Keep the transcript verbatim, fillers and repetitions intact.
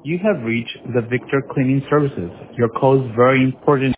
You have reached the Victor Cleaning Services. Your call is very important.